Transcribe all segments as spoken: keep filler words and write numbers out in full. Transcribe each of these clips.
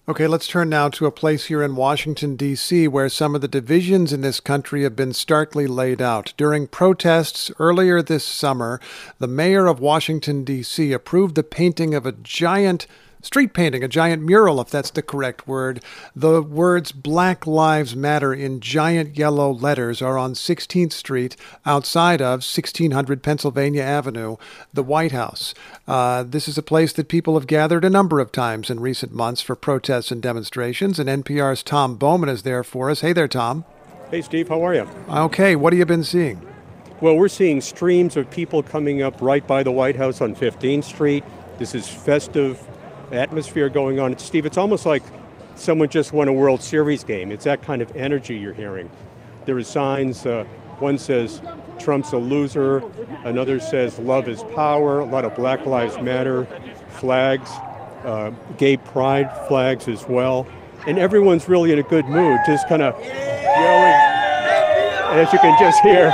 Okay, let's turn now to a place here in Washington, D C, where some of the divisions in this country have been starkly laid out. During protests earlier this summer, the mayor of Washington, D C approved the painting of a giant street painting, a giant mural, if that's the correct word. The words Black Lives Matter in giant yellow letters are on sixteenth Street outside of sixteen hundred Pennsylvania Avenue, the White House. Uh, this is a place that people have gathered a number of times in recent months for protests and demonstrations, and N P R's Tom Bowman is there for us. Hey there, Tom. Hey, Steve. How are you? Okay, what have you been seeing? Well, we're seeing streams of people coming up right by the White House on fifteenth Street. This is festive atmosphere going on. It's, Steve, it's almost like someone just won a World Series game. It's that kind of energy you're hearing. There are signs. Uh, one says, Trump's a loser. Another says, love is power. A lot of Black Lives Matter flags, uh, gay pride flags as well. And everyone's really in a good mood, just kind of yelling. And as you can just hear.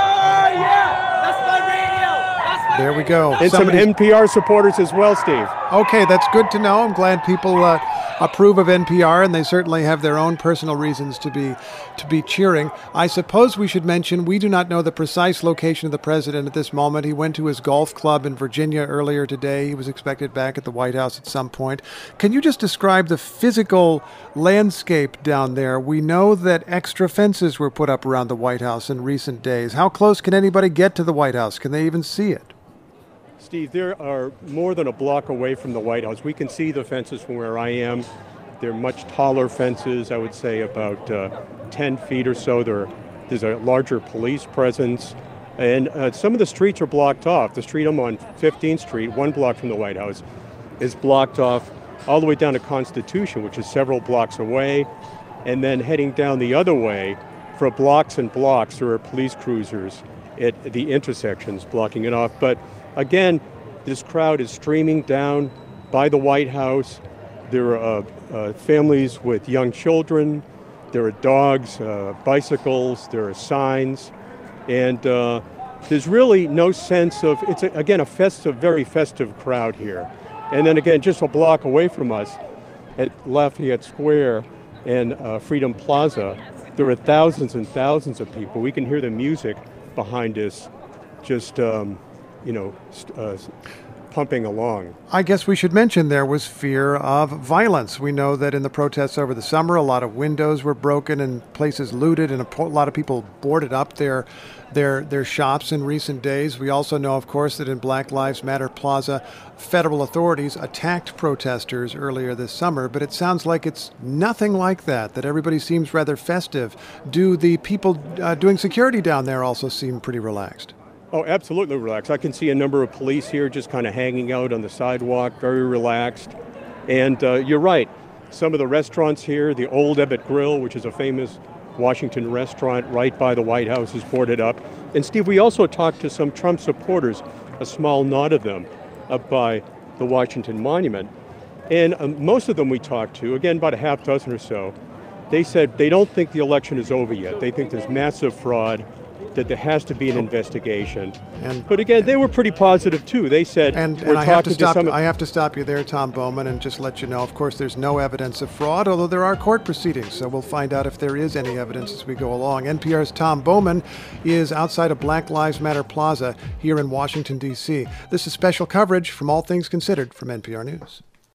There we go. And Somebody's... some N P R supporters as well, Steve. Okay, that's good to know. I'm glad people uh, approve of N P R, and they certainly have their own personal reasons to be to be cheering. I suppose we should mention we do not know the precise location of the president at this moment. He went to his golf club in Virginia earlier today. He was expected back at the White House at some point. Can you just describe the physical landscape down there? We know that extra fences were put up around the White House in recent days. How close can anybody get to the White House? Can they even see it? Steve, there are more than a block away from the White House. We can see the fences from where I am. They're much taller fences, I would say about uh, ten feet or so. There, there's a larger police presence. And uh, some of the streets are blocked off. The street I'm on, fifteenth Street, one block from the White House, is blocked off all the way down to Constitution, which is several blocks away. And then heading down the other way, for blocks and blocks, there are police cruisers at the intersections blocking it off. But again, this crowd is streaming down by the White House. There are uh, uh, families with young children. There are dogs, uh, bicycles. There are signs. And uh, there's really no sense of, it's, a, again, a festive, very festive crowd here. And then again, just a block away from us at Lafayette Square and uh, Freedom Plaza, there are thousands and thousands of people. We can hear the music behind us just... Um, you know, uh, pumping along. I guess we should mention there was fear of violence. We know that in the protests over the summer, a lot of windows were broken and places looted, and a po- lot of people boarded up their their their shops in recent days. We also know, of course, that in Black Lives Matter Plaza, federal authorities attacked protesters earlier this summer, but it sounds like it's nothing like that, that everybody seems rather festive. Do the people uh, doing security down there also seem pretty relaxed? Oh, absolutely relaxed. I can see a number of police here just kind of hanging out on the sidewalk, very relaxed. And uh, you're right, some of the restaurants here, the Old Ebbitt Grill, which is a famous Washington restaurant right by the White House, is boarded up. And Steve, we also talked to some Trump supporters, a small knot of them, up by the Washington Monument. And um, most of them we talked to, again, about a half dozen or so, they said they don't think the election is over yet. They think there's massive fraud, that there has to be an investigation. And, but again, they were pretty positive too. They said, and, we're and I have to talking stop. to some... I have to stop you there, Tom Bowman, and just let you know. Of course, there's no evidence of fraud, although there are court proceedings. So we'll find out if there is any evidence as we go along. N P R's Tom Bowman is outside of Black Lives Matter Plaza here in Washington, D C. This is special coverage from All Things Considered from N P R News.